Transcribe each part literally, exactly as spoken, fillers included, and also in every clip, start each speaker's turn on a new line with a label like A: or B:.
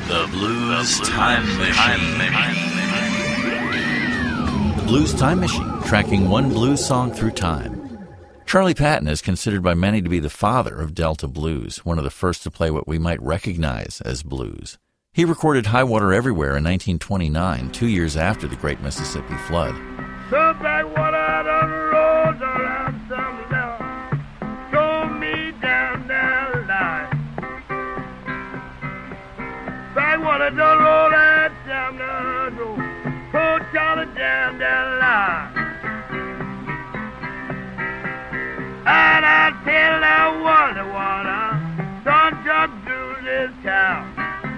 A: The Blues Time Machine. The Blues Time Machine, tracking one blues song through time. Charlie Patton is considered by many to be the father of Delta blues, one of the first to play what we might recognize as blues. He recorded High Water Everywhere in nineteen twenty-nine, two years after the Great Mississippi Flood.
B: So back water done rolls around some love, throw me down that line. Back water done roll that down the road, pull Charlie down that line. And I tell that water, water, don't jump through this town.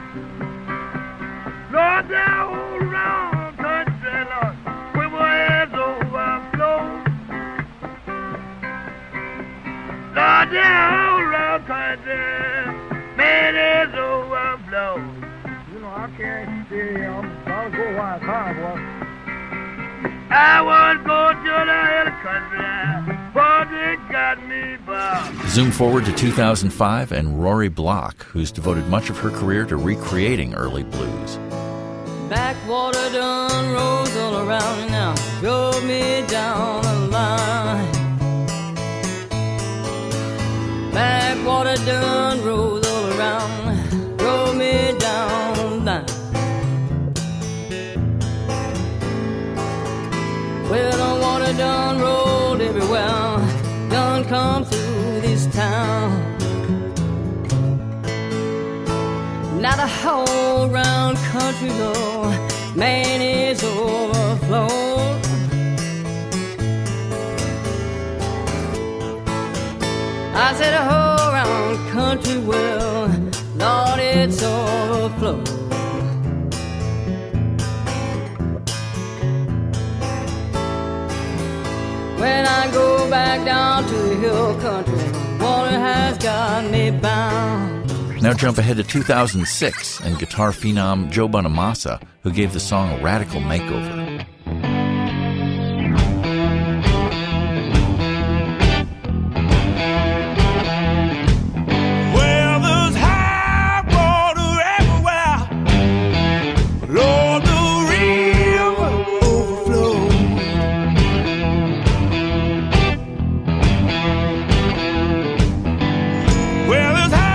B: Lord, that whole round country, Lord, with my hands overflow. Lord, that whole round country, man, is overflow. You know, I can't see, I'm I'll go while it's hard, boy. I want to go to the hill country, but it got me by.
A: Zoom forward to two thousand five and Rory Block, who's devoted much of her career to recreating early blues.
C: Backwater done rolls all around me now, drove me down the line. Backwater done rolls all around, drove me down the line. Well, the water done rolled everywhere, done come through this town. Now the whole round country, though, man, is overflowed. I said the whole round country, well, Lord, it's overflowed. When I go back down to the hill country, water has got me bound.
A: Now jump ahead to two thousand six and guitar phenom Joe Bonamassa, who gave the song a radical makeover.
B: Well, there's high water everywhere. Lord, the river overflows. Well, there's high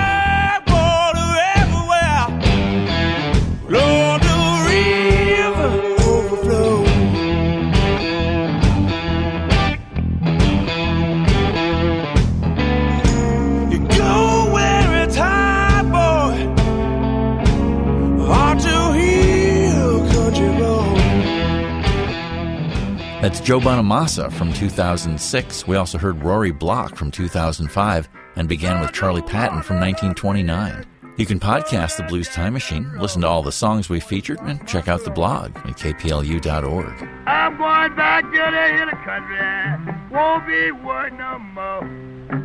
B: Lord, the river overflows. You go where it's high, boy, on to hill country road.
A: That's Joe Bonamassa from two thousand six. We also heard Rory Block from two thousand five and began with Charlie Patton from nineteen twenty-nine. You can podcast the Blues Time Machine, listen to all the songs we featured, and check out the blog at K P L U dot org.
B: I'm going back to the hill country, won't be worth no more.